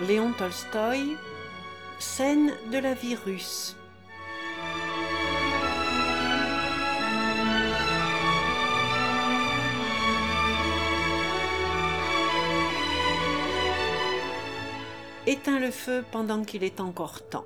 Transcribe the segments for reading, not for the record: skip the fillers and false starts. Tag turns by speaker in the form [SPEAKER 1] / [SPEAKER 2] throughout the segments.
[SPEAKER 1] Léon Tolstoï, scène de la vie russe. Éteins le feu pendant qu'il est encore temps.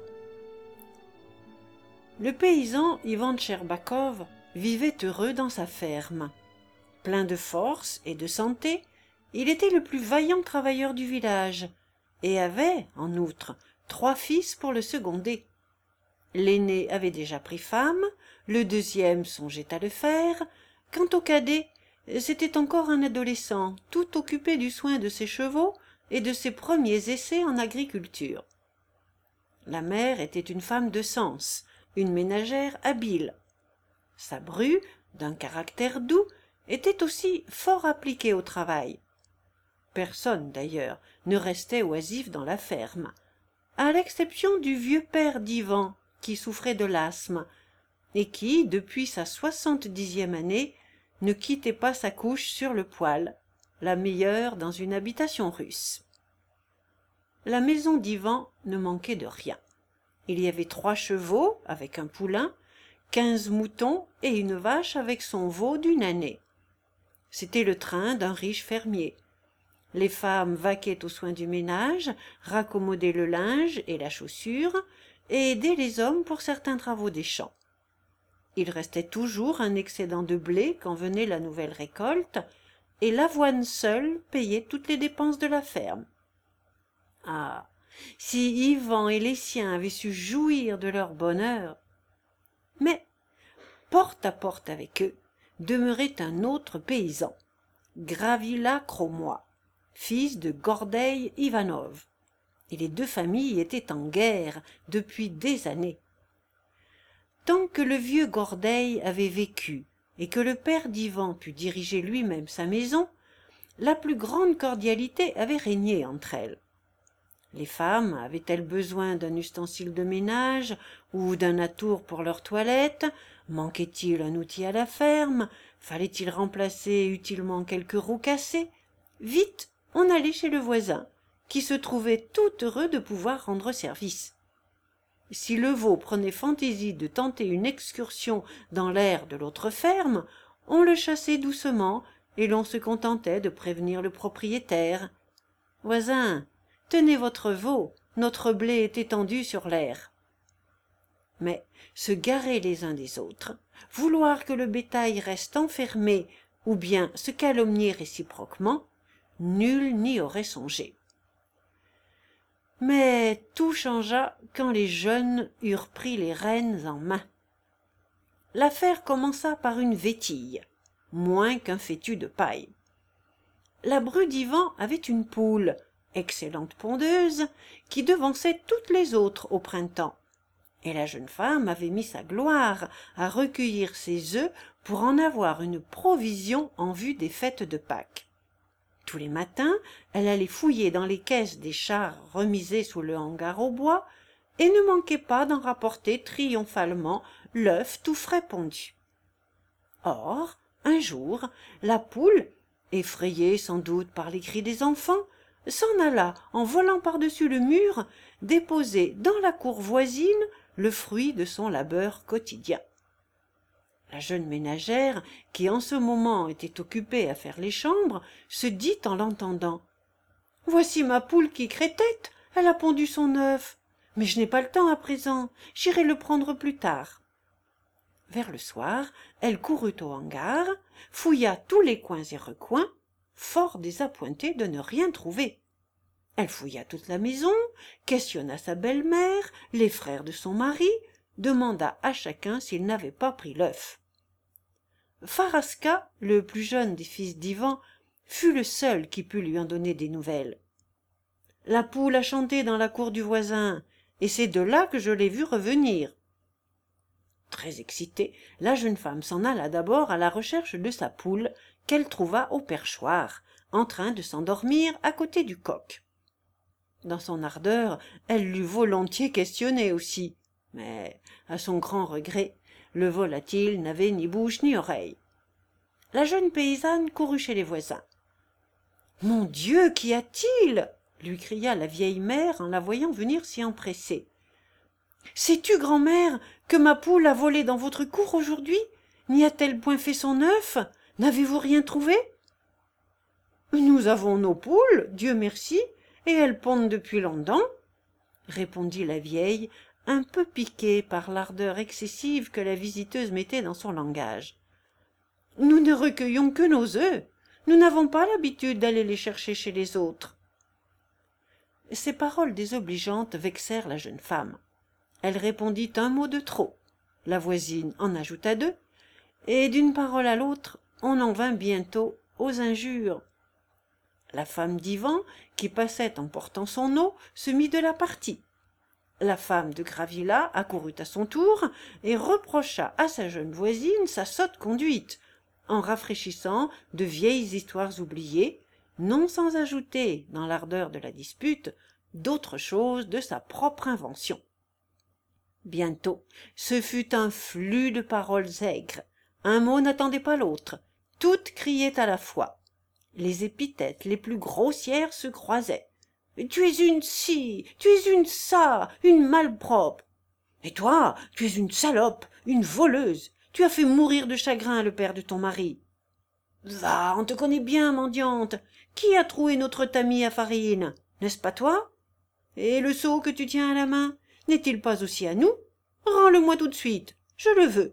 [SPEAKER 1] Le paysan Ivan Tcherbakov vivait heureux dans sa ferme. Plein de force et de santé, il était le plus vaillant travailleur du village et avait, en outre, 3 fils pour le seconder. L'aîné avait déjà pris femme, le deuxième songeait à le faire. Quant au cadet, c'était encore un adolescent, tout occupé du soin de ses chevaux et de ses premiers essais en agriculture. La mère était une femme de sens, une ménagère habile. Sa bru, d'un caractère doux, était aussi fort appliquée au travail. Personne, d'ailleurs, ne restait oisif dans la ferme, à l'exception du vieux père d'Ivan, qui souffrait de l'asthme, et qui, depuis sa 70e année, ne quittait pas sa couche sur le poêle, la meilleure dans une habitation russe. La maison d'Ivan ne manquait de rien. Il y avait 3 chevaux avec un poulain, 15 moutons et une vache avec son veau d'1 année. C'était le train d'un riche fermier. Les femmes vaquaient aux soins du ménage, raccommodaient le linge et la chaussure, et aidaient les hommes pour certains travaux des champs. Il restait toujours un excédent de blé quand venait la nouvelle récolte, et l'avoine seule payait toutes les dépenses de la ferme. Ah, si Ivan et les siens avaient su jouir de leur bonheur! Mais, porte à porte avec eux, demeurait un autre paysan, Gravila Kromois, fils de Gordeï Ivanov, et les 2 familles étaient en guerre depuis des années. Tant que le vieux Gordeï avait vécu et que le père d'Ivan put diriger lui-même sa maison, la plus grande cordialité avait régné entre elles. Les femmes avaient-elles besoin d'un ustensile de ménage ou d'un atour pour leur toilette? Manquait-il un outil à la ferme? Fallait-il remplacer utilement quelques roues cassées? Vite, on allait chez le voisin, qui se trouvait tout heureux de pouvoir rendre service. Si le veau prenait fantaisie de tenter une excursion dans l'air de l'autre ferme, on le chassait doucement et l'on se contentait de prévenir le propriétaire. « Voisin, tenez votre veau, notre blé est étendu sur l'air. » Mais se garer les uns des autres, vouloir que le bétail reste enfermé ou bien se calomnier réciproquement, nul n'y aurait songé. Mais tout changea quand les jeunes eurent pris les rênes en main. L'affaire commença par une vétille, moins qu'un fétu de paille. La bru d'Ivan avait une poule, excellente pondeuse, qui devançait toutes les autres au printemps, et la jeune femme avait mis sa gloire à recueillir ses œufs pour en avoir une provision en vue des fêtes de Pâques. Tous les matins, elle allait fouiller dans les caisses des chars remisés sous le hangar au bois et ne manquait pas d'en rapporter triomphalement l'œuf tout frais pondu. Or, un jour, la poule, effrayée sans doute par les cris des enfants, s'en alla en volant par-dessus le mur déposer dans la cour voisine le fruit de son labeur quotidien. La jeune ménagère, qui en ce moment était occupée à faire les chambres, se dit en l'entendant: « Voici ma poule qui crétette, elle a pondu son œuf, mais je n'ai pas le temps à présent, j'irai le prendre plus tard. » Vers le soir, elle courut au hangar, fouilla tous les coins et recoins, fort désappointée de ne rien trouver. Elle fouilla toute la maison, questionna sa belle-mère, les frères de son mari, demanda à chacun s'il n'avait pas pris l'œuf. Faraska, le plus jeune des fils d'Ivan, fut le seul qui put lui en donner des nouvelles. « La poule a chanté dans la cour du voisin, et c'est de là que je l'ai vue revenir. » Très excitée, la jeune femme s'en alla d'abord à la recherche de sa poule, qu'elle trouva au perchoir, en train de s'endormir à côté du coq. Dans son ardeur, elle l'eût volontiers questionné aussi, mais, à son grand regret, le volatile n'avait ni bouche ni oreille. La jeune paysanne courut chez les voisins. « Mon Dieu, qu'y a-t-il » lui cria la vieille mère en la voyant venir si empressée. « Sais-tu, grand-mère, que ma poule a volé dans votre cour aujourd'hui? N'y a-t-elle point fait son œuf? N'avez-vous rien trouvé ?»« Nous avons nos poules, Dieu merci, et elles pondent depuis longtemps, » répondit la vieille, un peu piquée par l'ardeur excessive que la visiteuse mettait dans son langage. « Nous ne recueillons que nos œufs. Nous n'avons pas l'habitude d'aller les chercher chez les autres. » Ces paroles désobligeantes vexèrent la jeune femme. Elle répondit un mot de trop. La voisine en ajouta deux, et d'une parole à l'autre, on en vint bientôt aux injures. La femme d'Ivan, qui passait en portant son eau, se mit de la partie. La femme de Gravilla accourut à son tour et reprocha à sa jeune voisine sa sotte conduite, en rafraîchissant de vieilles histoires oubliées, non sans ajouter, dans l'ardeur de la dispute, d'autres choses de sa propre invention. Bientôt, ce fut un flux de paroles aigres. Un mot n'attendait pas l'autre. Toutes criaient à la fois. Les épithètes les plus grossières se croisaient. « Tu es une ci, tu es une ça, une malpropre. Et toi, tu es une salope, une voleuse. Tu as fait mourir de chagrin le père de ton mari. Va, on te connaît bien, mendiante. Qui a troué notre tamis à farine? N'est-ce pas toi? Et le seau que tu tiens à la main, n'est-il pas aussi à nous? Rends-le-moi tout de suite, je le veux. »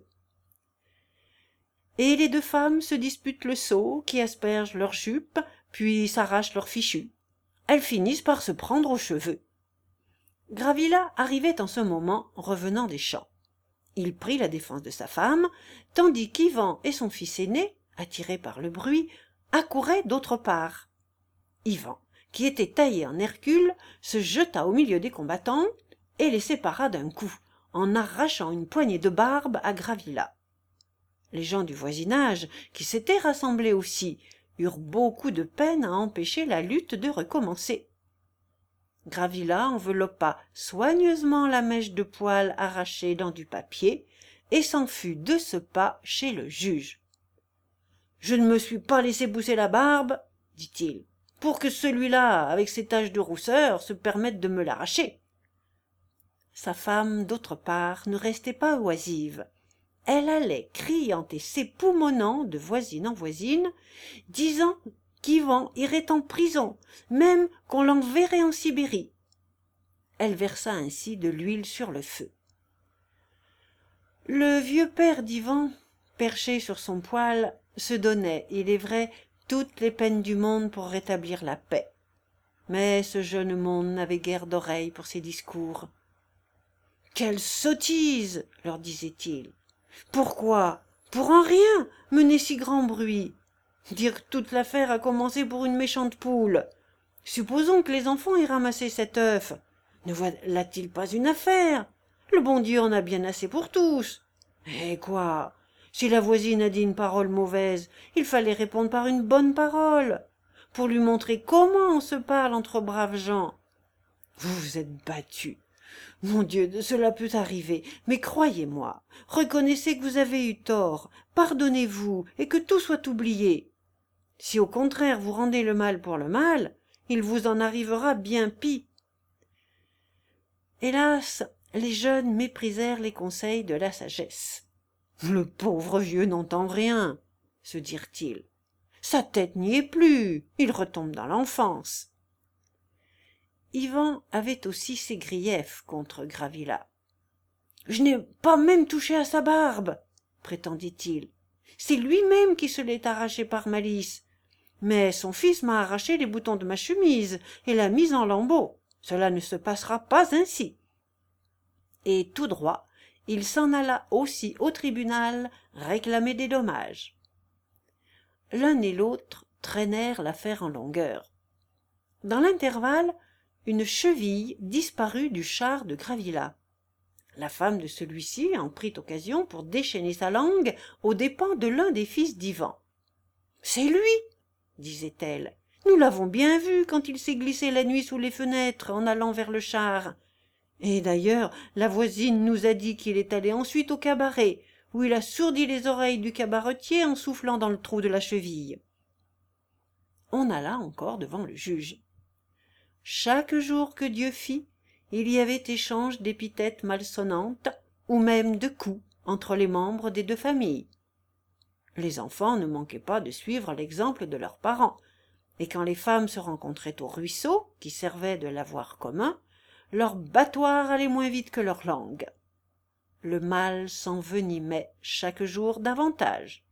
[SPEAKER 1] Et les deux femmes se disputent le seau qui asperge leurs jupes, puis s'arrachent leurs fichus. Elles finissent par se prendre aux cheveux. Gravilla arrivait en ce moment revenant des champs. Il prit la défense de sa femme, tandis qu'Ivan et son fils aîné, attirés par le bruit, accouraient d'autre part. Ivan, qui était taillé en Hercule, se jeta au milieu des combattants et les sépara d'un coup, en arrachant une poignée de barbe à Gravilla. Les gens du voisinage, qui s'étaient rassemblés aussi, eurent beaucoup de peine à empêcher la lutte de recommencer. Gravilla enveloppa soigneusement la mèche de poil arrachée dans du papier et s'en fut de ce pas chez le juge. « Je ne me suis pas laissé pousser la barbe, dit-il, pour que celui-là, avec ses taches de rousseur, se permette de me l'arracher. » Sa femme, d'autre part, ne restait pas oisive. Elle allait criant et s'époumonnant de voisine en voisine, disant qu'Ivan irait en prison, même qu'on l'enverrait en Sibérie. Elle versa ainsi de l'huile sur le feu. Le vieux père d'Ivan, perché sur son poêle, se donnait, il est vrai, toutes les peines du monde pour rétablir la paix. Mais ce jeune monde n'avait guère d'oreilles pour ses discours. « Quelle sottise !» leur disait-il. « Pourquoi, pour un rien, mener si grand bruit? Dire que toute l'affaire a commencé pour une méchante poule. Supposons que les enfants aient ramassé cet œuf. Ne voilà-t-il pas une affaire? Le bon Dieu en a bien assez pour tous. Eh quoi? Si la voisine a dit une parole mauvaise, il fallait répondre par une bonne parole, pour lui montrer comment on se parle entre braves gens. Vous vous êtes battus. Mon Dieu, cela peut arriver, mais croyez-moi, reconnaissez que vous avez eu tort, pardonnez-vous, et que tout soit oublié. Si au contraire vous rendez le mal pour le mal, il vous en arrivera bien pis. » Hélas, les jeunes méprisèrent les conseils de la sagesse. « Le pauvre vieux n'entend rien, » se dirent-ils. « Sa tête n'y est plus, il retombe dans l'enfance. » Ivan avait aussi ses griefs contre Gravilla. « Je n'ai pas même touché à sa barbe, » prétendit-il. « C'est lui-même qui se l'est arraché par malice. Mais son fils m'a arraché les boutons de ma chemise et l'a mise en lambeaux. Cela ne se passera pas ainsi. » Et tout droit, il s'en alla aussi au tribunal réclamer des dommages. L'un et l'autre traînèrent l'affaire en longueur. Dans l'intervalle, une cheville disparut du char de Gravilla. La femme de celui-ci en prit occasion pour déchaîner sa langue aux dépens de l'un des fils d'Ivan. « C'est lui, disait-elle. Nous l'avons bien vu quand il s'est glissé la nuit sous les fenêtres en allant vers le char. Et d'ailleurs, la voisine nous a dit qu'il est allé ensuite au cabaret, où il a sourdi les oreilles du cabaretier en soufflant dans le trou de la cheville. » On alla encore devant le juge. chaque jour que Dieu fit, il y avait échange d'épithètes malsonnantes ou même de coups entre les membres des deux familles. Les enfants ne manquaient pas de suivre l'exemple de leurs parents, et quand les femmes se rencontraient au ruisseau, qui servait de lavoir commun, leur battoir allait moins vite que leur langue. Le mal s'envenimait chaque jour davantage.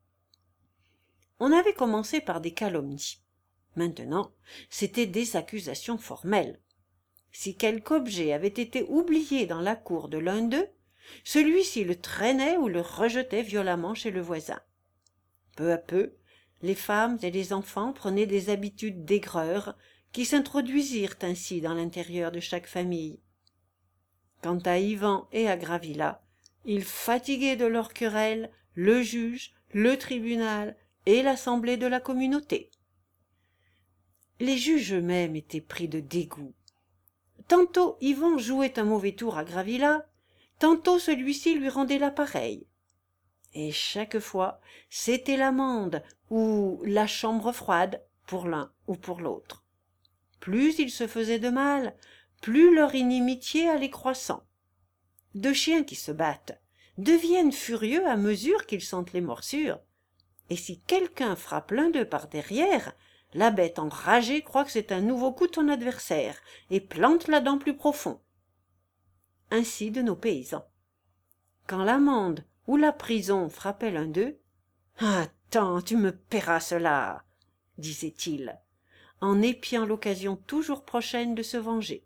[SPEAKER 1] On avait commencé par des calomnies. Maintenant, c'étaient des accusations formelles. Si quelque objet avait été oublié dans la cour de l'un d'eux, celui-ci le traînait ou le rejetait violemment chez le voisin. Peu à peu, les femmes et les enfants prenaient des habitudes d'aigreur qui s'introduisirent ainsi dans l'intérieur de chaque famille. Quant à Ivan et à Gravilla, ils fatiguaient de leurs querelles le juge, le tribunal et l'assemblée de la communauté. Les juges eux-mêmes étaient pris de dégoût. Tantôt Ivan jouait un mauvais tour à Gravilla, tantôt celui-ci lui rendait l'appareil. Et chaque fois, c'était l'amende ou la chambre froide pour l'un ou pour l'autre. Plus ils se faisaient de mal, plus leur inimitié allait croissant. Deux chiens qui se battent deviennent furieux à mesure qu'ils sentent les morsures, et si quelqu'un frappe l'un d'eux par derrière, la bête enragée croit que c'est un nouveau coup de son adversaire et plante la dent plus profond. Ainsi de nos paysans. Quand l'amende ou la prison frappait l'un d'eux, « Attends, tu me paieras cela !» disait-il, en épiant l'occasion toujours prochaine de se venger.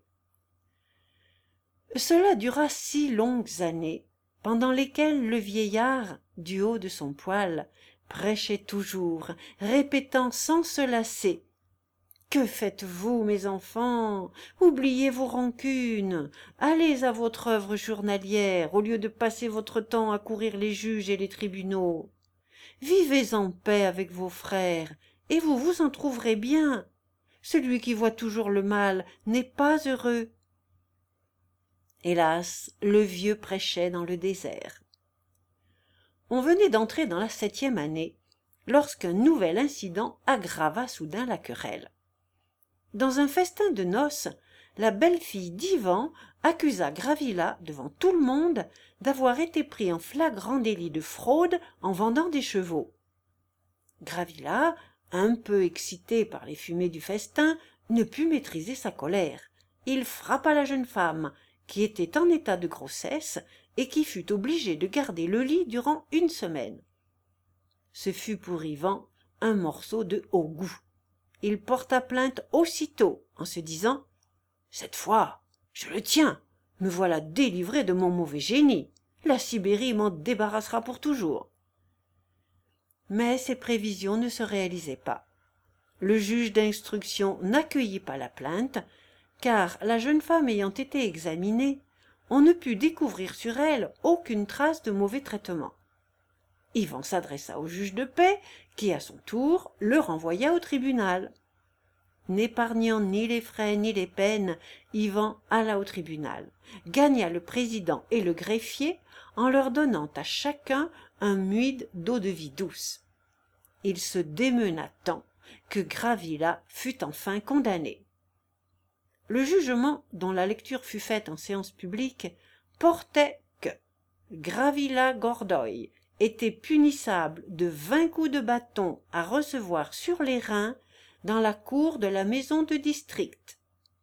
[SPEAKER 1] Cela dura 6 longues années, pendant lesquelles le vieillard, du haut de son poêle, prêchait toujours, répétant sans se lasser: « Que faites-vous, mes enfants? Oubliez vos rancunes, allez à votre œuvre journalière, au lieu de passer votre temps à courir les juges et les tribunaux. Vivez en paix avec vos frères, et vous vous en trouverez bien. Celui qui voit toujours le mal n'est pas heureux. » Hélas, le vieux prêchait dans le désert. On venait d'entrer dans la 7e année, lorsqu'un nouvel incident aggrava soudain la querelle. Dans un festin de noces, la belle-fille d'Ivan accusa Gravilla devant tout le monde d'avoir été pris en flagrant délit de fraude en vendant des chevaux. Gravilla, un peu excité par les fumées du festin, ne put maîtriser sa colère. Il frappa la jeune femme, qui était en état de grossesse et qui fut obligée de garder le lit durant 1 semaine. Ce fut pour Ivan un morceau de haut goût. Il porta plainte aussitôt en se disant: « Cette fois, je le tiens, me voilà délivré de mon mauvais génie. La Sibérie m'en débarrassera pour toujours. » Mais ses prévisions ne se réalisaient pas. Le juge d'instruction n'accueillit pas la plainte, car la jeune femme ayant été examinée, on ne put découvrir sur elle aucune trace de mauvais traitement. Ivan s'adressa au juge de paix, qui à son tour le renvoya au tribunal. N'épargnant ni les frais ni les peines, Ivan alla au tribunal, gagna le président et le greffier en leur donnant à chacun un muid d'eau-de-vie douce. Il se démena tant que Gravilla fut enfin condamné. Le jugement, dont la lecture fut faite en séance publique, portait que Gravilla Gordoy était punissable de 20 coups de bâton à recevoir sur les reins dans la cour de la maison de district.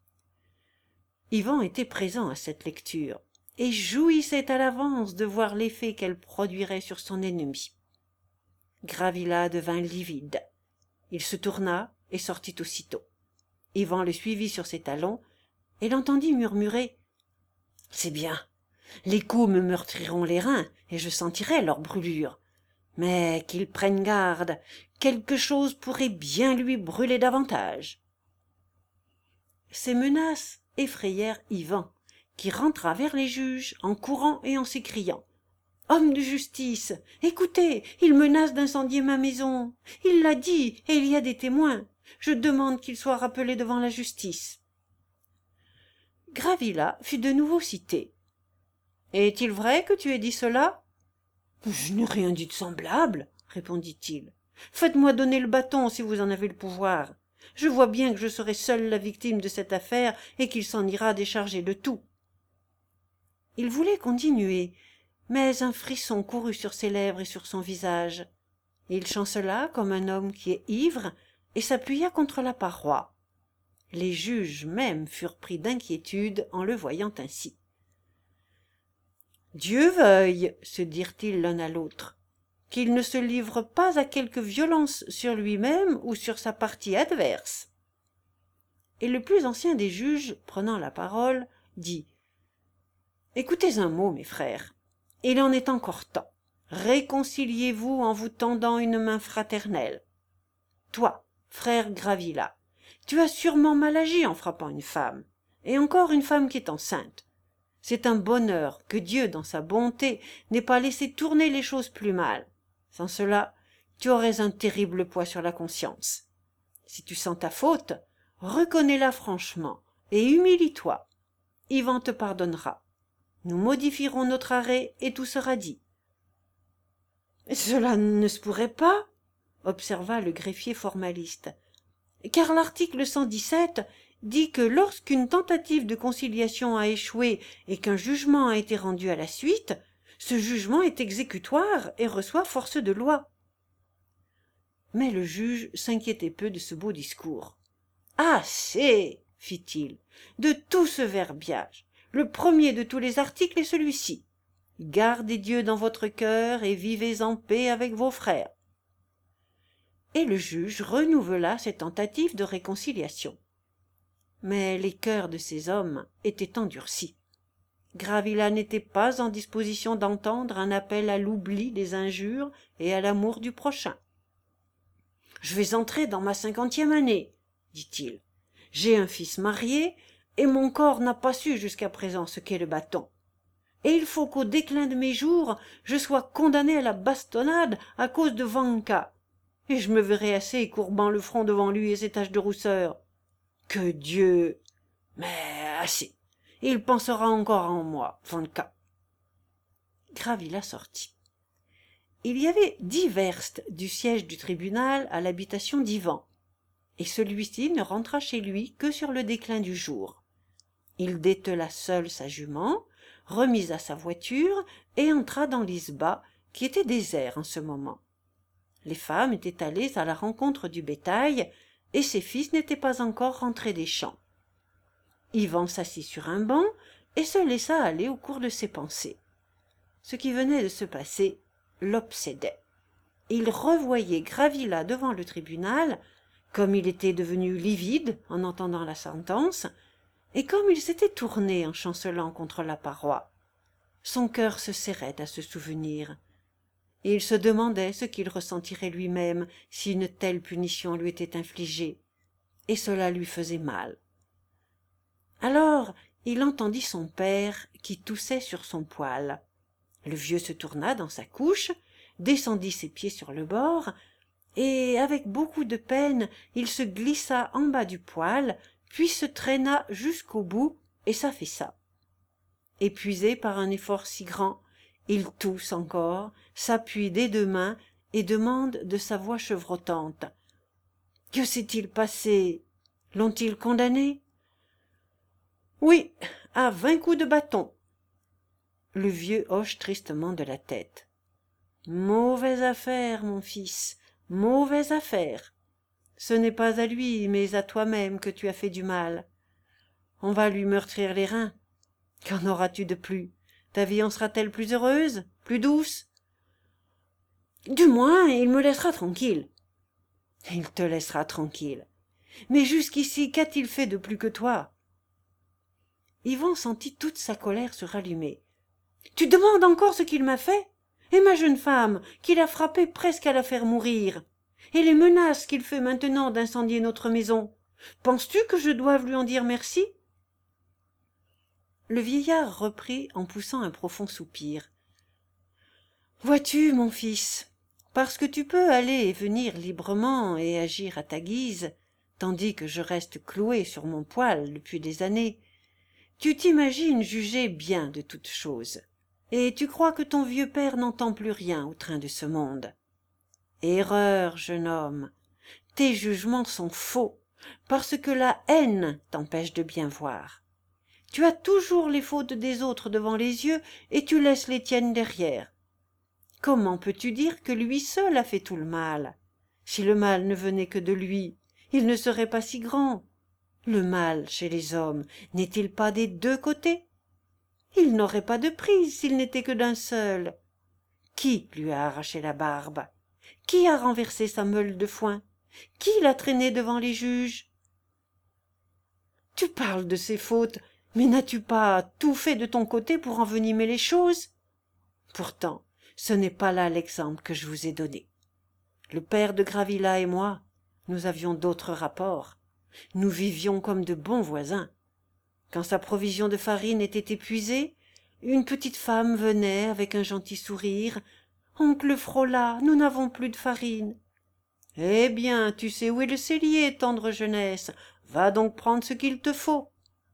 [SPEAKER 1] Ivan était présent à cette lecture et jouissait à l'avance de voir l'effet qu'elle produirait sur son ennemi. Gravilla devint livide. Il se tourna et sortit aussitôt. Ivan le suivit sur ses talons et l'entendit murmurer: « C'est bien, les coups me meurtriront les reins et je sentirai leur brûlure. Mais qu'il prenne garde, quelque chose pourrait bien lui brûler davantage. » Ces menaces effrayèrent Ivan, qui rentra vers les juges en courant et en s'écriant: « Homme de justice, écoutez, il menace d'incendier ma maison. Il l'a dit et il y a des témoins. Je demande qu'il soit rappelé devant la justice. » Gravilla fut de nouveau cité. « Est-il vrai que tu aies dit cela? »« Je n'ai rien dit de semblable, répondit-il. Faites-moi donner le bâton si vous en avez le pouvoir. Je vois bien que je serai seule la victime de cette affaire et qu'il s'en ira décharger de tout. » Il voulait continuer, mais un frisson courut sur ses lèvres et sur son visage. Il chancela comme un homme qui est ivre et s'appuya contre la paroi. Les juges même furent pris d'inquiétude en le voyant ainsi. « Dieu veuille, se dirent-ils l'un à l'autre, qu'il ne se livre pas à quelque violence sur lui-même ou sur sa partie adverse. » Et le plus ancien des juges, prenant la parole, dit « Écoutez un mot, mes frères, il en est encore temps. Réconciliez-vous en vous tendant une main fraternelle. Toi, frère Gravilla, tu as sûrement mal agi en frappant une femme, et encore une femme qui est enceinte. C'est un bonheur que Dieu, dans sa bonté, n'ait pas laissé tourner les choses plus mal. Sans cela, tu aurais un terrible poids sur la conscience. Si tu sens ta faute, reconnais-la franchement et humilie-toi. Yvan te pardonnera. Nous modifierons notre arrêt et tout sera dit. »« Cela ne se pourrait pas, » observa le greffier formaliste, « car l'article 117 dit que lorsqu'une tentative de conciliation a échoué et qu'un jugement a été rendu à la suite, ce jugement est exécutoire et reçoit force de loi. » Mais le juge s'inquiétait peu de ce beau discours. « Assez, fit-il, de tout ce verbiage. Le premier de tous les articles est celui-ci. Gardez Dieu dans votre cœur et vivez en paix avec vos frères. » Et le juge renouvela ses tentatives de réconciliation. Mais les cœurs de ces hommes étaient endurcis. Gravilla n'était pas en disposition d'entendre un appel à l'oubli des injures et à l'amour du prochain. « Je vais entrer dans ma 50e année, dit-il. J'ai un fils marié, et mon corps n'a pas su jusqu'à présent ce qu'est le bâton. Et il faut qu'au déclin de mes jours, je sois condamné à la bastonnade à cause de Vanka. Et je me verrai assez courbant le front devant lui et ses taches de rousseur. Que Dieu... Mais assez. Il pensera encore en moi, Vanka. » Gravilla sortit. Il y avait 10 verstes du siège du tribunal à l'habitation d'Yvan, et celui-ci ne rentra chez lui que sur le déclin du jour. Il détela seul sa jument, remisa sa voiture et entra dans l'isba, qui était désert en ce moment. Les femmes étaient allées à la rencontre du bétail, et ses fils n'étaient pas encore rentrés des champs. Yvan s'assit sur un banc et se laissa aller au cours de ses pensées. Ce qui venait de se passer l'obsédait. Il revoyait Gravilla devant le tribunal, comme il était devenu livide en entendant la sentence, et comme il s'était tourné en chancelant contre la paroi. Son cœur se serrait à ce souvenir, et il se demandait ce qu'il ressentirait lui-même si une telle punition lui était infligée, et cela lui faisait mal. Alors il entendit son père qui toussait sur son poêle. Le vieux se tourna dans sa couche, descendit ses pieds sur le bord, et avec beaucoup de peine il se glissa en bas du poêle, puis se traîna jusqu'au bout et s'affaissa. Épuisé par un effort si grand, il tousse encore, s'appuie des 2 mains et demande de sa voix chevrotante: « Que s'est-il passé? L'ont-ils condamné ?»« Oui, à 20 coups de bâton. » Le vieux hoche tristement de la tête. « Mauvaise affaire, mon fils, mauvaise affaire. Ce n'est pas à lui, mais à toi-même que tu as fait du mal. On va lui meurtrir les reins. Qu'en auras-tu de plus? Ta vie en sera-t-elle plus heureuse, plus douce? Du moins, il me laissera tranquille. » »« Il te laissera tranquille. Mais jusqu'ici, qu'a-t-il fait de plus que toi? » Yvan sentit toute sa colère se rallumer. « Tu demandes encore ce qu'il m'a fait? Et ma jeune femme, qu'il a frappée presque à la faire mourir? Et les menaces qu'il fait maintenant d'incendier notre maison? Penses-tu que je doive lui en dire merci ?» Le vieillard reprit en poussant un profond soupir. « Vois-tu, mon fils, parce que tu peux aller et venir librement et agir à ta guise, tandis que je reste cloué sur mon poêle depuis des années, tu t'imagines juger bien de toutes choses, et tu crois que ton vieux père n'entend plus rien au train de ce monde. Erreur, jeune homme, tes jugements sont faux, parce que la haine t'empêche de bien voir. Tu as toujours les fautes des autres devant les yeux et tu laisses les tiennes derrière. Comment peux-tu dire que lui seul a fait tout le mal? Si le mal ne venait que de lui, il ne serait pas si grand. Le mal chez les hommes n'est-il pas des deux côtés? Il n'aurait pas de prise s'il n'était que d'un seul. Qui lui a arraché la barbe? Qui a renversé sa meule de foin? Qui l'a traîné devant les juges? Tu parles de ses fautes, mais n'as-tu pas tout fait de ton côté pour envenimer les choses? Pourtant, ce n'est pas là l'exemple que je vous ai donné. Le père de Gravilla et moi, nous avions d'autres rapports. Nous vivions comme de bons voisins. Quand sa provision de farine était épuisée, une petite femme venait avec un gentil sourire. « Oncle Frola, nous n'avons plus de farine. »« Eh bien, tu sais où est le cellier, tendre jeunesse. Va donc prendre ce qu'il te faut. »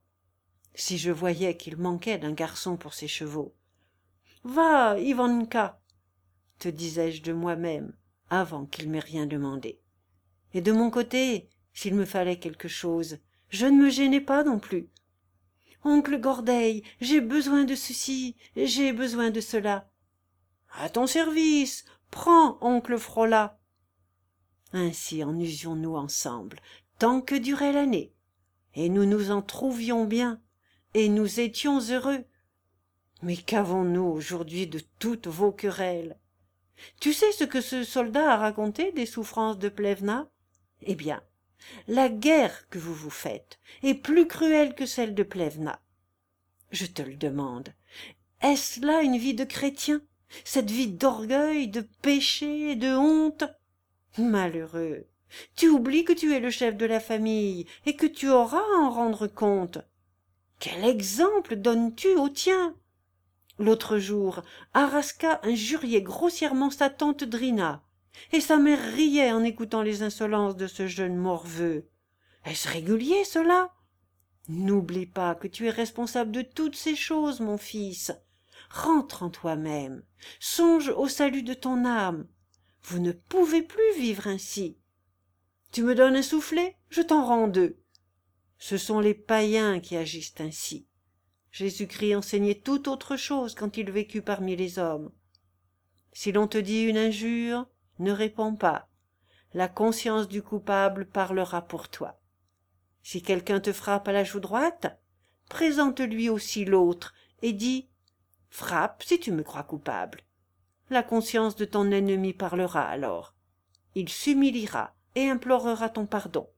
[SPEAKER 1] Si je voyais qu'il manquait d'un garçon pour ses chevaux. « Va, Ivanka, te disais-je de moi-même, avant qu'il m'ait rien demandé. Et de mon côté, s'il me fallait quelque chose, je ne me gênais pas non plus. Oncle Gordeil, j'ai besoin de ceci, j'ai besoin de cela. À ton service, prends, oncle Frola. Ainsi en usions-nous ensemble, tant que durait l'année, et nous nous en trouvions bien, et nous étions heureux. Mais qu'avons-nous aujourd'hui de toutes vos querelles? Tu sais ce que ce soldat a raconté des souffrances de Plevna? Eh bien, la guerre que vous vous faites est plus cruelle que celle de Plevna. Je te le demande, est-ce là une vie de chrétien, cette vie d'orgueil, de péché, de honte? Malheureux, tu oublies que tu es le chef de la famille et que tu auras à en rendre compte. Quel exemple donnes-tu au tien? L'autre jour, Araska injuriait grossièrement sa tante Drina, et sa mère riait en écoutant les insolences de ce jeune morveux. Est-ce régulier, cela? N'oublie pas que tu es responsable de toutes ces choses, mon fils. Rentre en toi-même, songe au salut de ton âme. Vous ne pouvez plus vivre ainsi. Tu me donnes un soufflet, je t'en rends deux. Ce sont les païens qui agissent ainsi. Jésus-Christ enseignait tout autre chose quand il vécut parmi les hommes. Si l'on te dit une injure, ne réponds pas. La conscience du coupable parlera pour toi. Si quelqu'un te frappe à la joue droite, présente-lui aussi l'autre et dis « Frappe si tu me crois coupable ». La conscience de ton ennemi parlera alors. Il s'humiliera et implorera ton pardon.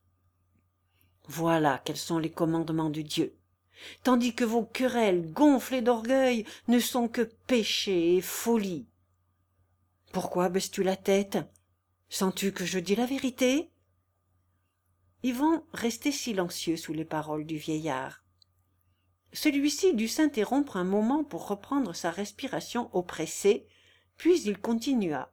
[SPEAKER 1] Voilà quels sont les commandements de Dieu, tandis que vos querelles gonflées d'orgueil ne sont que péché et folie. Pourquoi baisses-tu la tête? Sens-tu que je dis la vérité? Yvan restait silencieux sous les paroles du vieillard. Celui-ci dut s'interrompre un moment pour reprendre sa respiration oppressée, puis il continua.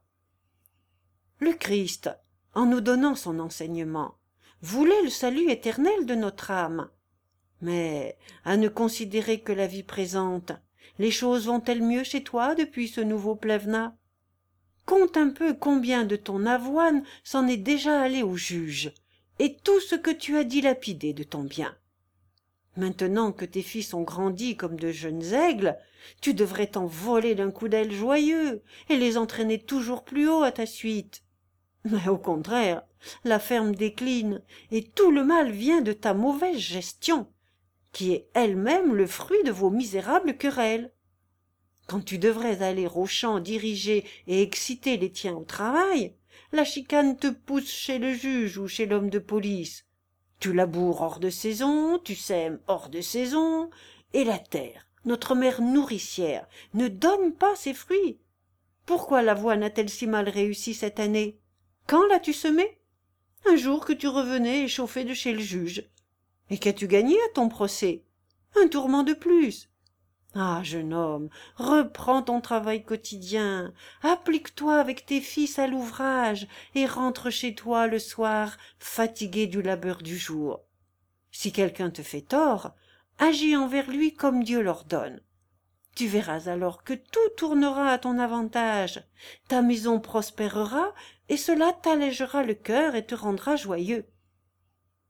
[SPEAKER 1] Le Christ, en nous donnant son enseignement, voulait le salut éternel de notre âme. Mais, à ne considérer que la vie présente, les choses vont-elles mieux chez toi depuis ce nouveau Plevna? Compte un peu combien de ton avoine s'en est déjà allé au juge, et tout ce que tu as dilapidé de ton bien. Maintenant que tes fils ont grandi comme de jeunes aigles, tu devrais t'envoler d'un coup d'aile joyeux et les entraîner toujours plus haut à ta suite. Mais au contraire, la ferme décline et tout le mal vient de ta mauvaise gestion, qui est elle-même le fruit de vos misérables querelles. Quand tu devrais aller au champ diriger et exciter les tiens au travail, la chicane te pousse chez le juge ou chez l'homme de police. Tu laboures hors de saison, tu sèmes hors de saison, et la terre, notre mère nourricière, ne donne pas ses fruits. Pourquoi l'avoine a-t-elle si mal réussi cette année? Quand l'as-tu semée? Un jour que tu revenais échauffé de chez le juge. Et qu'as-tu gagné à ton procès? Un tourment de plus. Ah, jeune homme, reprends ton travail quotidien, applique-toi avec tes fils à l'ouvrage et rentre chez toi le soir fatigué du labeur du jour. Si quelqu'un te fait tort, agis envers lui comme Dieu l'ordonne. Tu verras alors que tout tournera à ton avantage, ta maison prospérera et cela t'allégera le cœur et te rendra joyeux.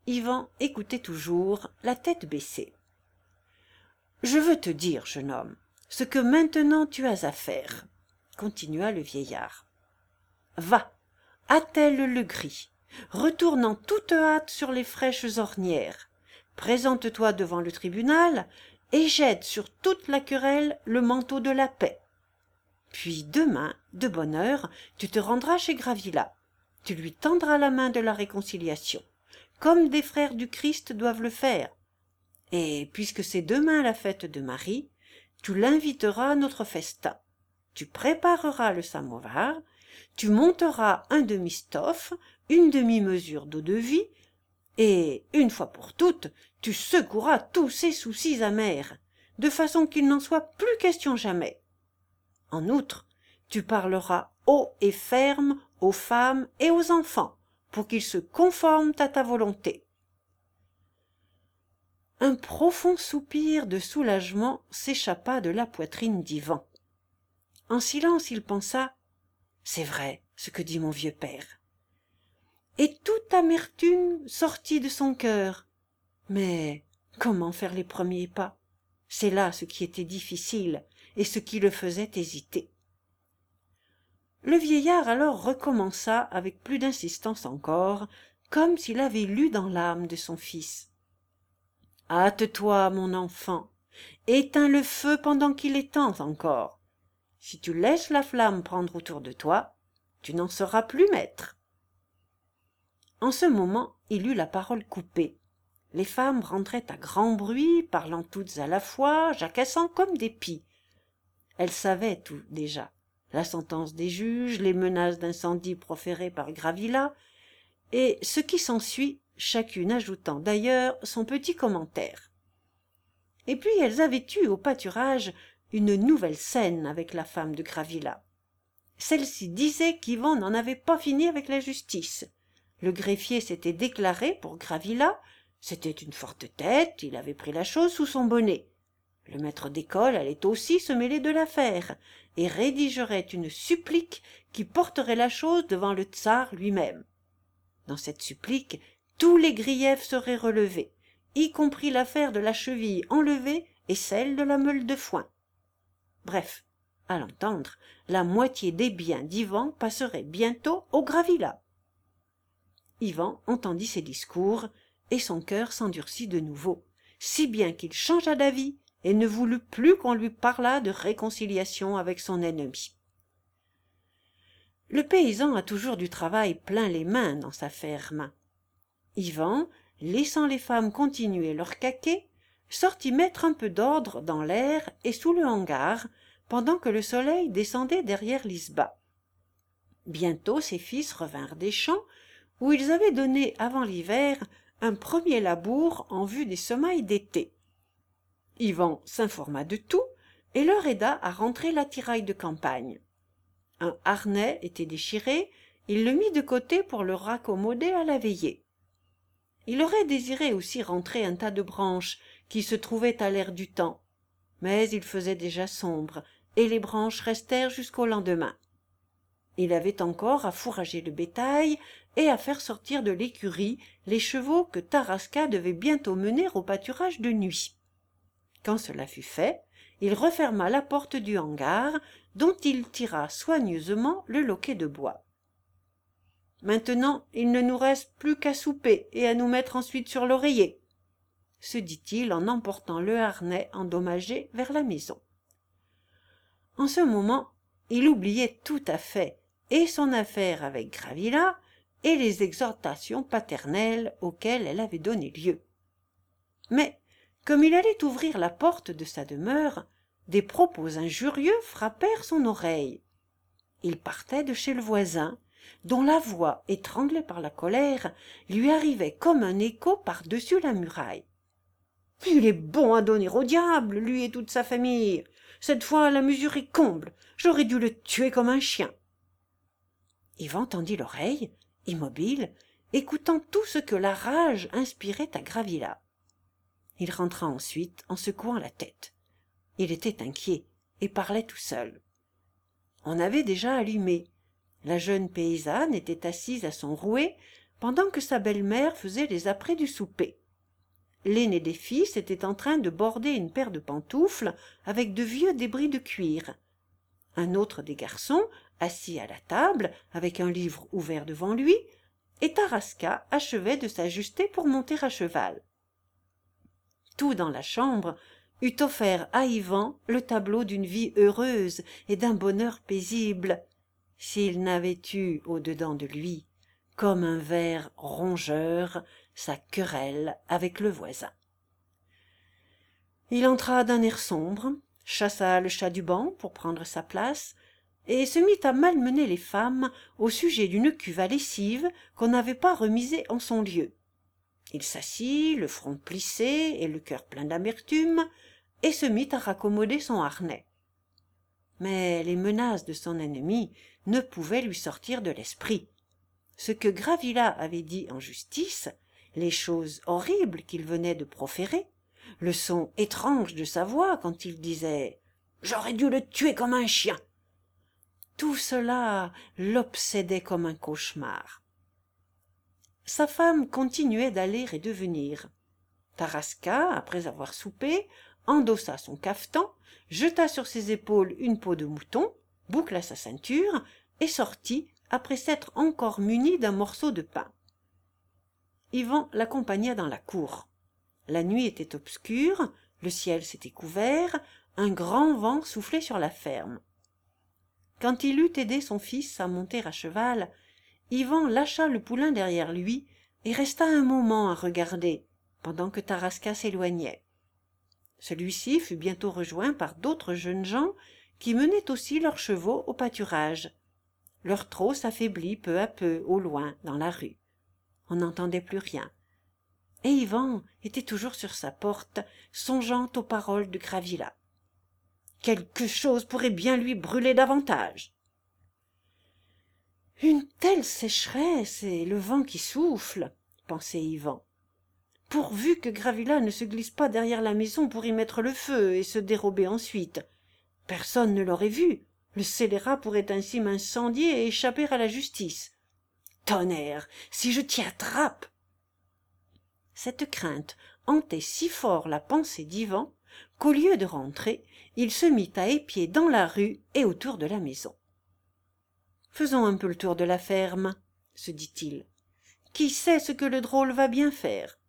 [SPEAKER 1] Yvan écoutait toujours, la tête baissée. « Je veux te dire, jeune homme, ce que maintenant tu as à faire, continua le vieillard. Va, attelle le gris, retourne en toute hâte sur les fraîches ornières, présente-toi devant le tribunal et jette sur toute la querelle le manteau de la paix. Puis demain, de bonne heure, tu te rendras chez Gravilla. Tu lui tendras la main de la réconciliation, comme des frères du Christ doivent le faire. Et puisque c'est demain la fête de Marie, tu l'inviteras à notre festin. Tu prépareras le samovar, tu monteras un demi-stoffe, une demi-mesure d'eau-de-vie, et, une fois pour toutes, tu secoueras tous ces soucis amers, de façon qu'il n'en soit plus question jamais. En outre, tu parleras haut et ferme aux femmes et aux enfants, pour qu'ils se conforment à ta volonté. » Un profond soupir de soulagement s'échappa de la poitrine d'Yvan. En silence, il pensa « C'est vrai, ce que dit mon vieux père. » Et toute amertume sortit de son cœur. Mais comment faire les premiers pas? C'est là ce qui était difficile et ce qui le faisait hésiter. Le vieillard alors recommença avec plus d'insistance encore, comme s'il avait lu dans l'âme de son fils. « Hâte-toi, mon enfant, éteins le feu pendant qu'il est temps encore. Si tu laisses la flamme prendre autour de toi, tu n'en seras plus maître. » En ce moment, il eut la parole coupée. Les femmes rentraient à grand bruit, parlant toutes à la fois, jacassant comme des pies. Elles savaient tout déjà, la sentence des juges, les menaces d'incendie proférées par Gravilla, et ce qui s'ensuit, chacune ajoutant d'ailleurs son petit commentaire. Et puis elles avaient eu au pâturage une nouvelle scène avec la femme de Gravilla. Celle-ci disait qu'Yvan n'en avait pas fini avec la justice. Le greffier s'était déclaré pour Gravilla, c'était une forte tête, il avait pris la chose sous son bonnet. Le maître d'école allait aussi se mêler de l'affaire et rédigerait une supplique qui porterait la chose devant le tsar lui-même. Dans cette supplique, tous les griefs seraient relevés, y compris l'affaire de la cheville enlevée et celle de la meule de foin. Bref, à l'entendre, la moitié des biens d'Yvan passerait bientôt au Gravilla. Yvan entendit ces discours, et son cœur s'endurcit de nouveau, si bien qu'il changea d'avis et ne voulut plus qu'on lui parlât de réconciliation avec son ennemi. Le paysan a toujours du travail plein les mains dans sa ferme. Yvan, laissant les femmes continuer leur caquet, sortit mettre un peu d'ordre dans l'air et sous le hangar, pendant que le soleil descendait derrière l'isba. Bientôt ses fils revinrent des champs, où ils avaient donné avant l'hiver un premier labour en vue des semailles d'été. Yvan s'informa de tout et leur aida à rentrer l'attirail de campagne. Un harnais était déchiré, il le mit de côté pour le raccommoder à la veillée. Il aurait désiré aussi rentrer un tas de branches qui se trouvaient à l'air du temps, mais il faisait déjà sombre, et les branches restèrent jusqu'au lendemain. Il avait encore à fourrager le bétail et à faire sortir de l'écurie les chevaux que Tarasca devait bientôt mener au pâturage de nuit. Quand cela fut fait, il referma la porte du hangar, dont il tira soigneusement le loquet de bois. « Maintenant, il ne nous reste plus qu'à souper et à nous mettre ensuite sur l'oreiller, » se dit-il en emportant le harnais endommagé vers la maison. En ce moment, il oubliait tout à fait et son affaire avec Gravilla et les exhortations paternelles auxquelles elle avait donné lieu. Mais, comme il allait ouvrir la porte de sa demeure, des propos injurieux frappèrent son oreille. Il partait de chez le voisin, dont la voix, étranglée par la colère, lui arrivait comme un écho par-dessus la muraille. « Il est bon à donner au diable, lui et toute sa famille. Cette fois, la mesure est comble. J'aurais dû le tuer comme un chien. » Yvan tendit l'oreille, immobile, écoutant tout ce que la rage inspirait à Gravilla. Il rentra ensuite en secouant la tête. Il était inquiet et parlait tout seul. On avait déjà allumé. La jeune paysanne était assise à son rouet, pendant que sa belle-mère faisait les apprêts du souper. L'aîné des fils était en train de border une paire de pantoufles avec de vieux débris de cuir. Un autre des garçons, assis à la table, avec un livre ouvert devant lui, et Tarasca achevait de s'ajuster pour monter à cheval. Tout dans la chambre eût offert à Yvan le tableau d'une vie heureuse et d'un bonheur paisible, s'il n'avait eu au-dedans de lui, comme un ver rongeur, sa querelle avec le voisin. Il entra d'un air sombre, chassa le chat du banc pour prendre sa place, et se mit à malmener les femmes au sujet d'une cuve à lessive qu'on n'avait pas remisée en son lieu. Il s'assit, le front plissé et le cœur plein d'amertume, et se mit à raccommoder son harnais. Mais les menaces de son ennemi ne pouvaient lui sortir de l'esprit. Ce que Gravilla avait dit en justice, les choses horribles qu'il venait de proférer, le son étrange de sa voix quand il disait « J'aurais dû le tuer comme un chien !» tout cela l'obsédait comme un cauchemar. Sa femme continuait d'aller et de venir. Tarasca, après avoir soupé, endossa son cafetan, jeta sur ses épaules une peau de mouton, boucla sa ceinture et sortit après s'être encore muni d'un morceau de pain. Yvan l'accompagna dans la cour. La nuit était obscure, le ciel s'était couvert, un grand vent soufflait sur la ferme. Quand il eut aidé son fils à monter à cheval, Yvan lâcha le poulain derrière lui et resta un moment à regarder, pendant que Tarasca s'éloignait. Celui-ci fut bientôt rejoint par d'autres jeunes gens qui menaient aussi leurs chevaux au pâturage. Leur trot s'affaiblit peu à peu au loin dans la rue. On n'entendait plus rien. Et Yvan était toujours sur sa porte, songeant aux paroles de Gravilla. Quelque chose pourrait bien lui brûler davantage. Une telle sécheresse et le vent qui souffle, pensait Yvan. Pourvu que Gravilla ne se glisse pas derrière la maison pour y mettre le feu et se dérober ensuite. Personne ne l'aurait vu. Le scélérat pourrait ainsi m'incendier et échapper à la justice. Tonnerre, si je t'y attrape! Cette crainte hantait si fort la pensée d'Yvan qu'au lieu de rentrer, il se mit à épier dans la rue et autour de la maison. Faisons un peu le tour de la ferme, se dit-il. Qui sait ce que le drôle va bien faire?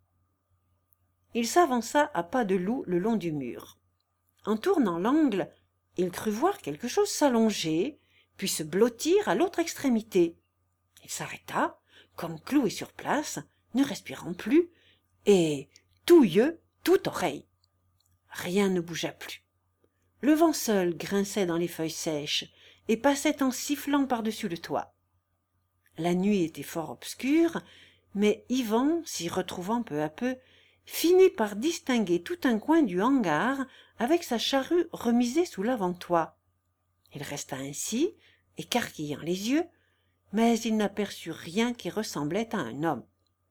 [SPEAKER 1] Il s'avança à pas de loup le long du mur. En tournant l'angle, il crut voir quelque chose s'allonger, puis se blottir à l'autre extrémité. Il s'arrêta, comme cloué sur place, ne respirant plus, et tout yeux, toute oreille. Rien ne bougea plus. Le vent seul grinçait dans les feuilles sèches et passait en sifflant par-dessus le toit. La nuit était fort obscure, mais Yvan, s'y retrouvant peu à peu, finit par distinguer tout un coin du hangar avec sa charrue remisée sous l'avant-toit. Il resta ainsi, écarquillant les yeux, mais il n'aperçut rien qui ressemblait à un homme.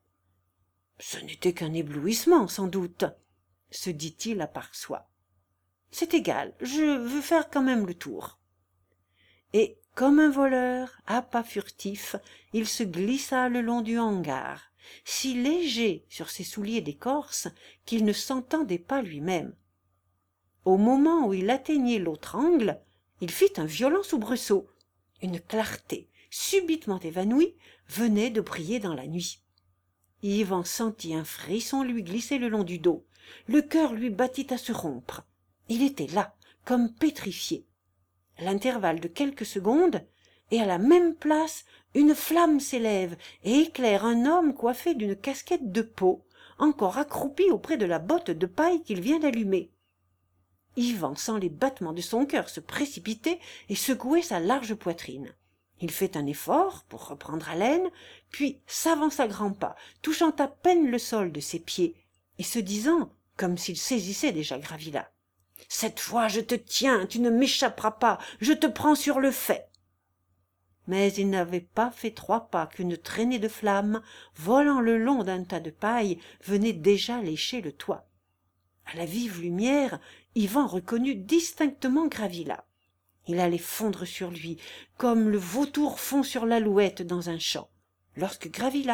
[SPEAKER 1] « Ce n'était qu'un éblouissement, sans doute, » se dit-il à part soi. « C'est égal, je veux faire quand même le tour. » Et, comme un voleur, à pas furtifs, il se glissa le long du hangar, si léger sur ses souliers d'écorce qu'il ne s'entendait pas lui-même. Au moment où il atteignait l'autre angle, il fit un violent soubresaut. Une clarté, subitement évanouie, venait de briller dans la nuit. Yvan sentit un frisson lui glisser le long du dos. Le cœur lui battit à se rompre. Il était là, comme pétrifié. L'intervalle de quelques secondes, et à la même place, une flamme s'élève et éclaire un homme coiffé d'une casquette de peau, encore accroupi auprès de la botte de paille qu'il vient d'allumer. Yvan sent les battements de son cœur se précipiter et secouer sa large poitrine. Il fait un effort pour reprendre haleine, puis s'avance à grands pas, touchant à peine le sol de ses pieds, et se disant, comme s'il saisissait déjà Gravilla, « Cette fois je te tiens, tu ne m'échapperas pas, je te prends sur le fait !» Mais il n'avait pas fait 3 pas qu'une traînée de flammes, volant le long d'un tas de paille, venait déjà lécher le toit. À la vive lumière, Yvan reconnut distinctement Gravilla. Il allait fondre sur lui, comme le vautour fond sur l'alouette dans un champ, lorsque Gravilla,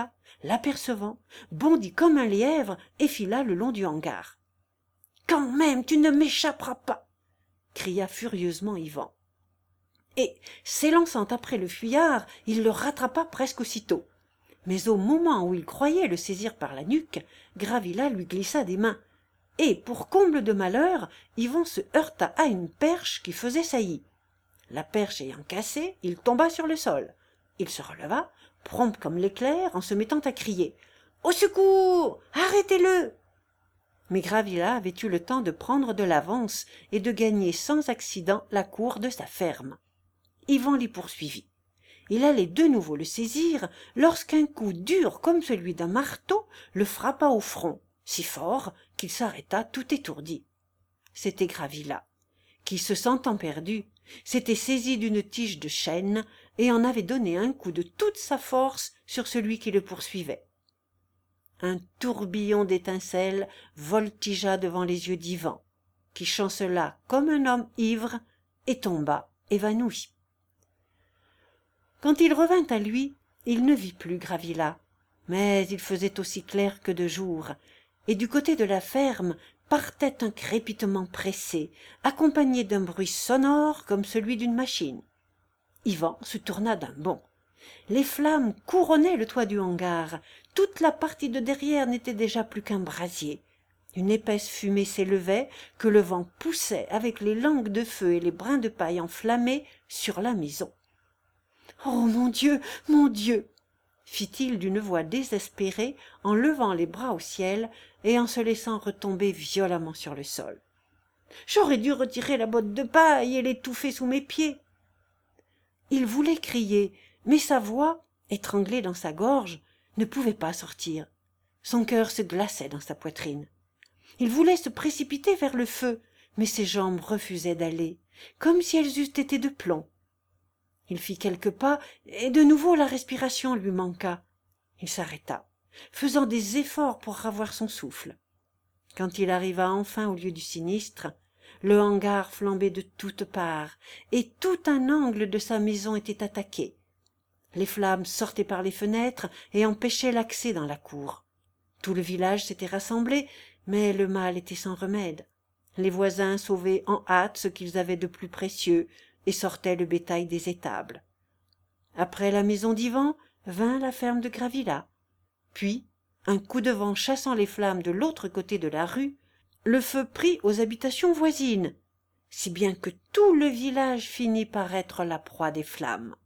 [SPEAKER 1] l'apercevant, bondit comme un lièvre et fila le long du hangar. « Quand même, tu ne m'échapperas pas !» cria furieusement Yvan. Et, s'élançant après le fuyard, il le rattrapa presque aussitôt. Mais au moment où il croyait le saisir par la nuque, Gravilla lui glissa des mains. Et, pour comble de malheur, Yvan se heurta à une perche qui faisait saillie. La perche ayant cassé, il tomba sur le sol. Il se releva, prompt comme l'éclair, en se mettant à crier « Au secours! Arrêtez-le !» Mais Gravilla avait eu le temps de prendre de l'avance et de gagner sans accident la cour de sa ferme. Yvan l'y poursuivit. Il allait de nouveau le saisir lorsqu'un coup dur comme celui d'un marteau le frappa au front, si fort qu'il s'arrêta tout étourdi. C'était Gravilla, qui, se sentant perdu, s'était saisi d'une tige de chêne et en avait donné un coup de toute sa force sur celui qui le poursuivait. Un tourbillon d'étincelles voltigea devant les yeux d'Yvan, qui chancela comme un homme ivre et tomba évanoui. Quand il revint à lui, il ne vit plus Gravilla, mais il faisait aussi clair que de jour, et du côté de la ferme partait un crépitement pressé, accompagné d'un bruit sonore comme celui d'une machine. Yvan se tourna d'un bond. Les flammes couronnaient le toit du hangar. Toute la partie de derrière n'était déjà plus qu'un brasier. Une épaisse fumée s'élevait, que le vent poussait avec les langues de feu et les brins de paille enflammés sur la maison. « Oh, mon Dieu !» fit-il d'une voix désespérée en levant les bras au ciel et en se laissant retomber violemment sur le sol. « J'aurais dû retirer la botte de paille et l'étouffer sous mes pieds. » Il voulait crier, mais sa voix, étranglée dans sa gorge, ne pouvait pas sortir. Son cœur se glaçait dans sa poitrine. Il voulait se précipiter vers le feu, mais ses jambes refusaient d'aller, comme si elles eussent été de plomb. Il fit quelques pas, et de nouveau la respiration lui manqua. Il s'arrêta, faisant des efforts pour ravoir son souffle. Quand il arriva enfin au lieu du sinistre, le hangar flambait de toutes parts, et tout un angle de sa maison était attaqué. Les flammes sortaient par les fenêtres et empêchaient l'accès dans la cour. Tout le village s'était rassemblé, mais le mal était sans remède. Les voisins sauvaient en hâte ce qu'ils avaient de plus précieux, et sortaient le bétail des étables. Après la maison d'Yvan vint la ferme de Gravilla. Puis, un coup de vent chassant les flammes de l'autre côté de la rue, le feu prit aux habitations voisines, si bien que tout le village finit par être la proie des flammes.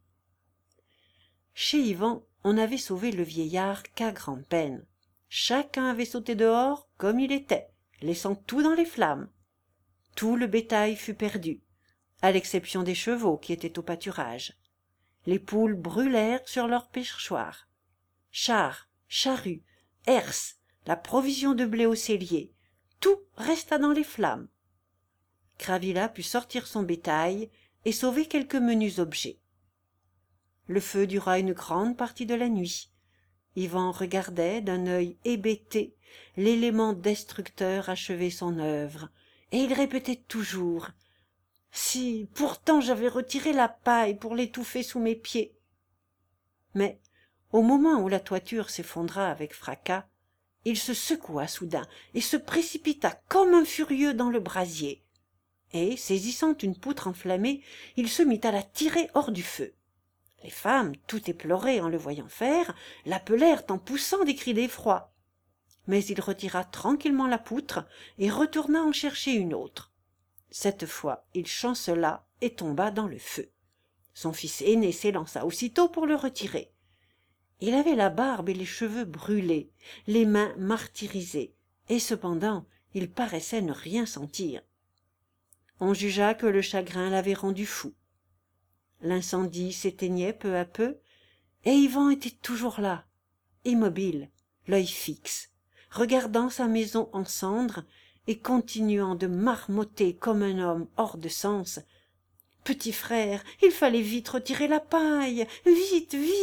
[SPEAKER 1] Chez Yvan, on n'avait sauvé le vieillard qu'à grand-peine. Chacun avait sauté dehors comme il était, laissant tout dans les flammes. Tout le bétail fut perdu, à l'exception des chevaux qui étaient au pâturage. Les poules brûlèrent sur leurs perchoirs. Chars, charrues, herses, la provision de blé au cellier, tout resta dans les flammes. Gravilla put sortir son bétail et sauver quelques menus objets. Le feu dura une grande partie de la nuit. Yvan regardait d'un œil hébété l'élément destructeur achever son œuvre, et il répétait toujours « Si, pourtant j'avais retiré la paille pour l'étouffer sous mes pieds !» Mais, au moment où la toiture s'effondra avec fracas, il se secoua soudain et se précipita comme un furieux dans le brasier. Et, saisissant une poutre enflammée, il se mit à la tirer hors du feu. Les femmes, tout éplorées en le voyant faire, l'appelèrent en poussant des cris d'effroi. Mais il retira tranquillement la poutre et retourna en chercher une autre. Cette fois, il chancela et tomba dans le feu. Son fils aîné s'élança aussitôt pour le retirer. Il avait la barbe et les cheveux brûlés, les mains martyrisées, et cependant il paraissait ne rien sentir. On jugea que le chagrin l'avait rendu fou. L'incendie s'éteignait peu à peu, et Yvan était toujours là, immobile, l'œil fixe, regardant sa maison en cendres et continuant de marmotter comme un homme hors de sens. « Petit frère, il fallait vite retirer la paille, vite, vite !»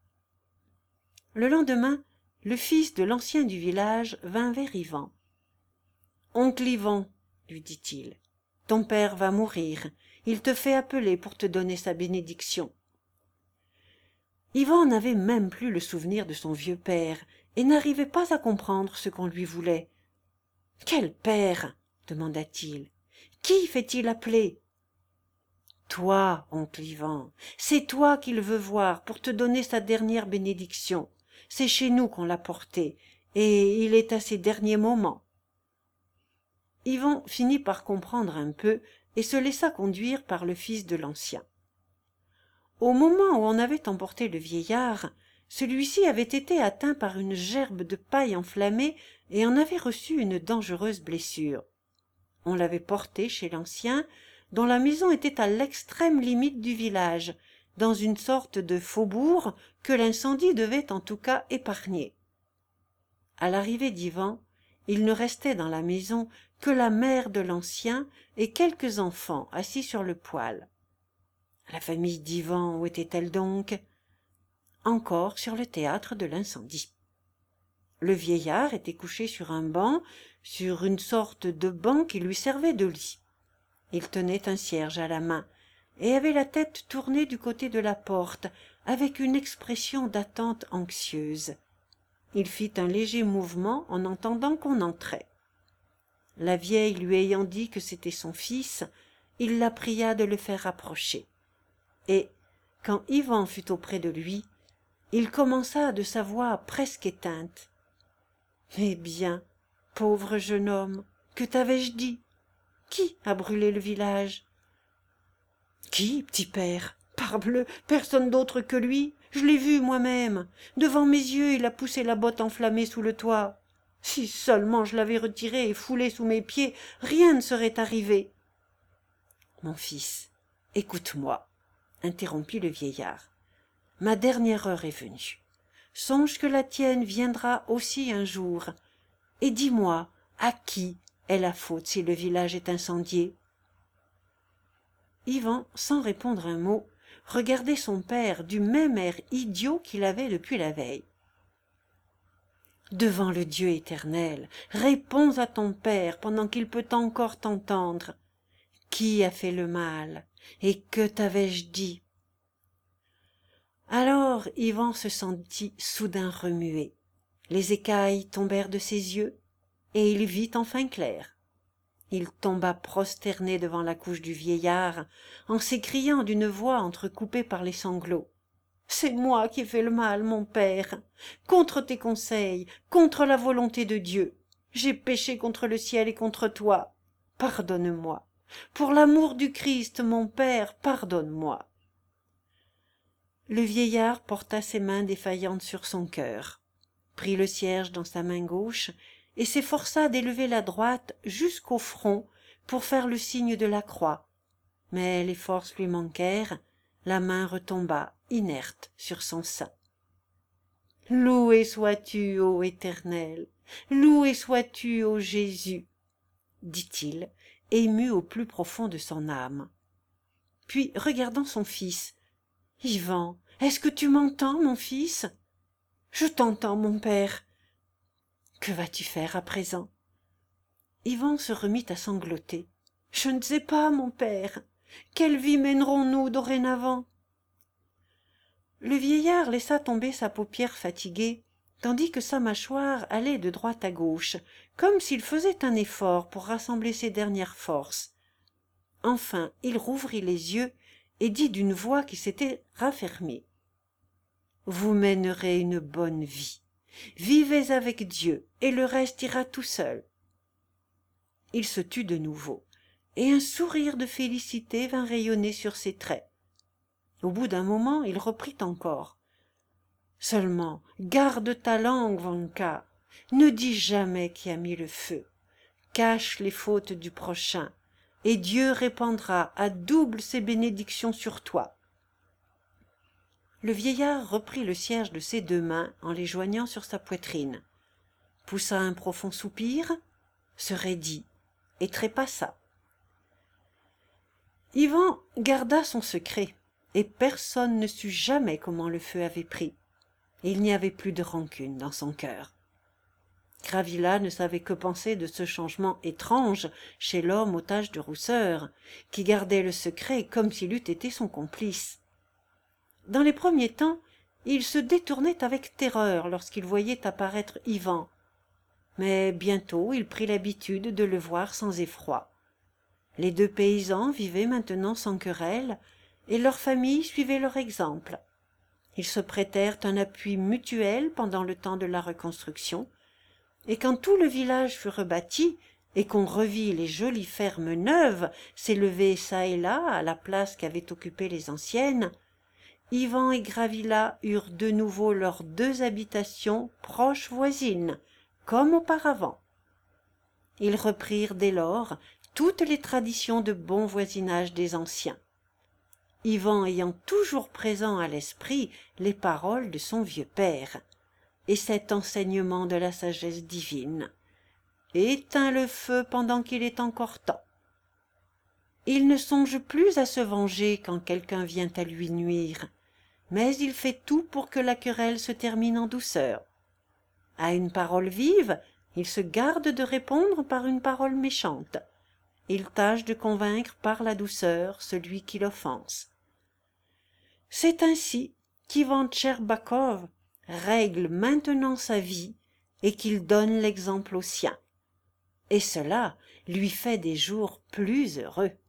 [SPEAKER 1] Le lendemain, le fils de l'ancien du village vint vers Yvan. « Oncle Yvan, lui dit-il, ton père va mourir. Il te fait appeler pour te donner sa bénédiction. » Yvan n'avait même plus le souvenir de son vieux père et n'arrivait pas à comprendre ce qu'on lui voulait. « Quel père ?» demanda-t-il. « Qui fait-il appeler ?»« Toi, oncle Yvan, c'est toi qu'il veut voir pour te donner sa dernière bénédiction. C'est chez nous qu'on l'a porté, et il est à ses derniers moments. » Yvan finit par comprendre un peu et se laissa conduire par le fils de l'ancien. Au moment où on avait emporté le vieillard, celui-ci avait été atteint par une gerbe de paille enflammée et en avait reçu une dangereuse blessure. On l'avait porté chez l'ancien, dont la maison était à l'extrême limite du village, dans une sorte de faubourg que l'incendie devait en tout cas épargner. À l'arrivée d'Yvan, il ne restait dans la maison que la mère de l'ancien et quelques enfants assis sur le poêle. La famille d'Yvan, où était-elle donc? Encore sur le théâtre de l'incendie. Le vieillard était couché sur un banc, sur une sorte de banc qui lui servait de lit. Il tenait un cierge à la main et avait la tête tournée du côté de la porte avec une expression d'attente anxieuse. Il fit un léger mouvement en entendant qu'on entrait. La vieille lui ayant dit que c'était son fils, il la pria de le faire approcher. Et, quand Yvan fut auprès de lui, il commença de sa voix presque éteinte. « Eh bien, pauvre jeune homme, que t'avais-je dit? Qui a brûlé le village ?»« Qui, petit père? Parbleu, personne d'autre que lui. Je l'ai vu moi-même. Devant mes yeux, il a poussé la botte enflammée sous le toit. Si seulement je l'avais retirée et foulée sous mes pieds, rien ne serait arrivé. »« Mon fils, écoute-moi, » interrompit le vieillard. « Ma dernière heure est venue. Songe que la tienne viendra aussi un jour. Et dis-moi, à qui est la faute si le village est incendié ?» Yvan, sans répondre un mot, regardait son père du même air idiot qu'il avait depuis la veille. « Devant le Dieu éternel, réponds à ton père pendant qu'il peut encore t'entendre. Qui a fait le mal? Et que t'avais-je dit ?» Alors Yvan se sentit soudain remué. Les écailles tombèrent de ses yeux, et il vit enfin clair. Il tomba prosterné devant la couche du vieillard, en s'écriant d'une voix entrecoupée par les sanglots. « C'est moi qui ai fait le mal, mon père, contre tes conseils, contre la volonté de Dieu. J'ai péché contre le ciel et contre toi. Pardonne-moi. Pour l'amour du Christ, mon père, pardonne-moi. » Le vieillard porta ses mains défaillantes sur son cœur, prit le cierge dans sa main gauche et s'efforça d'élever la droite jusqu'au front pour faire le signe de la croix. Mais les forces lui manquèrent, la main retomba inerte sur son sein. « Loué sois-tu, ô Éternel, loué sois-tu, ô Jésus, » dit-il, ému au plus profond de son âme. Puis, regardant son fils, « Yvan, est-ce que tu m'entends, mon fils ?»« Je t'entends, mon père. »« Que vas-tu faire à présent ?» Yvan se remit à sangloter. « Je ne sais pas, mon père. Quelle vie mènerons-nous dorénavant ?» Le vieillard laissa tomber sa paupière fatiguée, tandis que sa mâchoire allait de droite à gauche, comme s'il faisait un effort pour rassembler ses dernières forces. Enfin, il rouvrit les yeux et dit d'une voix qui s'était raffermie. « Vous mènerez une bonne vie. Vivez avec Dieu, et le reste ira tout seul. » Il se tut de nouveau, et un sourire de félicité vint rayonner sur ses traits. Au bout d'un moment, il reprit encore. « Seulement, garde ta langue, Vanka. Ne dis jamais qui a mis le feu. Cache les fautes du prochain, et Dieu répandra à double ses bénédictions sur toi. » Le vieillard reprit le cierge de ses deux mains en les joignant sur sa poitrine, poussa un profond soupir, se raidit et trépassa. Yvan garda son secret, et personne ne sut jamais comment le feu avait pris. Il n'y avait plus de rancune dans son cœur. Gravilla ne savait que penser de ce changement étrange chez l'homme aux taches de rousseur, qui gardait le secret comme s'il eût été son complice. Dans les premiers temps, il se détournait avec terreur lorsqu'il voyait apparaître Ivan. Mais bientôt il prit l'habitude de le voir sans effroi. Les deux paysans vivaient maintenant sans querelle, et leurs familles suivaient leur exemple. Ils se prêtèrent un appui mutuel pendant le temps de la reconstruction, et quand tout le village fut rebâti et qu'on revit les jolies fermes neuves s'élever çà et là à la place qu'avaient occupée les anciennes, Ivan et Gravilla eurent de nouveau leurs deux habitations proches voisines, comme auparavant. Ils reprirent dès lors toutes les traditions de bon voisinage des anciens, Ivan ayant toujours présent à l'esprit les paroles de son vieux père et cet enseignement de la sagesse divine. Éteins le feu pendant qu'il est encore temps. Il ne songe plus à se venger quand quelqu'un vient à lui nuire, mais il fait tout pour que la querelle se termine en douceur. À une parole vive, il se garde de répondre par une parole méchante. Il tâche de convaincre par la douceur celui qui l'offense. C'est ainsi qu'Ivan Tcherbakov règle maintenant sa vie et qu'il donne l'exemple aux siens. Et cela lui fait des jours plus heureux.